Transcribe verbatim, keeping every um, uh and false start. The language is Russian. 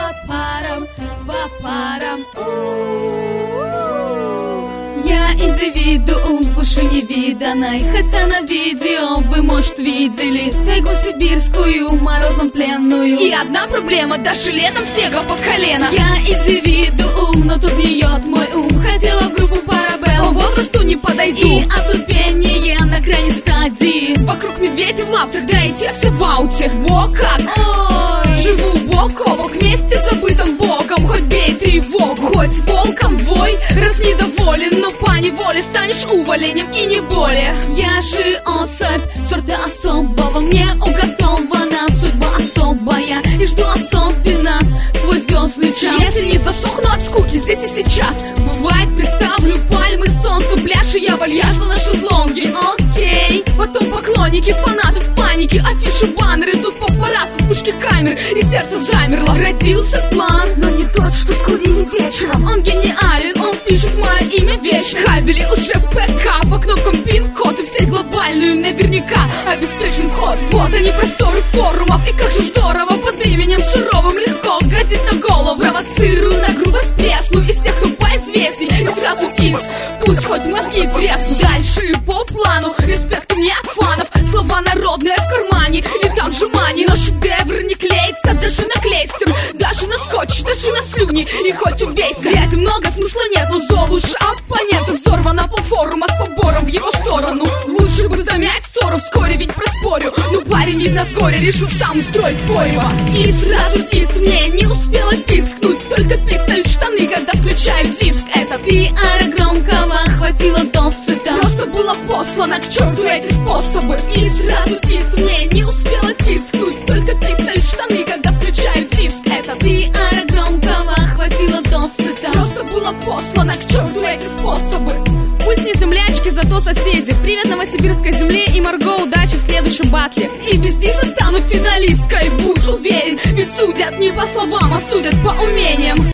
по парам, по парам. Я индивидуум, выше невиданной, хотя на видео вы, может, видели тайгу сибирскую, морозом пленную. И одна проблема, даже летом снега по колено. Я индивидуум, но тут гниет мой ум. Хотела в группу Парабелл, по возрасту не подойду. И отупение на крайней стадии. Вокруг медведи в лаптях, да и те все в ауте. Во как! Ой. Живу бок о бок вместе с забытым богом. Хоть бей тревогу, хоть волком вой. Раз недоволен, но поневоле станешь уволенем и не более. Я же особь сорта особого, мне уготована судьба особая. И жду особенно свой звездный час. Если не засохну от скуки здесь и сейчас, бывает, представлю пальмы, солнце, пляж, и я вальяжно на шезлонге. Окей, потом поклонники, фанаты в панике, афиши, баннеры, тут папарацци, вспышки камер, и сердце замерло. Родился план, но не тот, что скурили вечером. Он гениален, он пишет мое имя вечно. Кабели уже ПК, по кнопкам пин-код, и в сеть глобальную наверняка обеспечен вход. Вот они, просторы форумов, и как же здорово под именем суровым легко гадить на голову. Провоцирую на грубость пресну из тех, кто поизвестней, и сразу тиз, пусть хоть мозги треснут. Дальше по плану, респект мне от фанов, слова народные в кармане, и там же мани. Но шедевр не клеится даже на клейстер, даже на скотч, даже на слюни, и хоть убейся. Грязи много, смысла нет, но зол уж оппонентов взорвано полфорума с побором в его сторону. Лучше бы замять ссору вскоре, ведь проспорю. Ну парень, видно, с горя решил сам устроить пойма. И сразу тиск мне не успела пискнуть, только писали штаны, когда включаю диск этот. Пиара громкого хватило досыта, просто было послано к черту эти способы. И сразу тиск мне не успела пискнуть, только писали штаны, когда включаю диск этот. Пиара громкого хватило досыта, просто было послано к черту эти способы. Пусть не землячки, зато соседи. Привет новосибирской земле и Марго, удачи в следующем батле. И без диса стану финалисткой, будь уверен, ведь судят не по словам, а судят по умениям.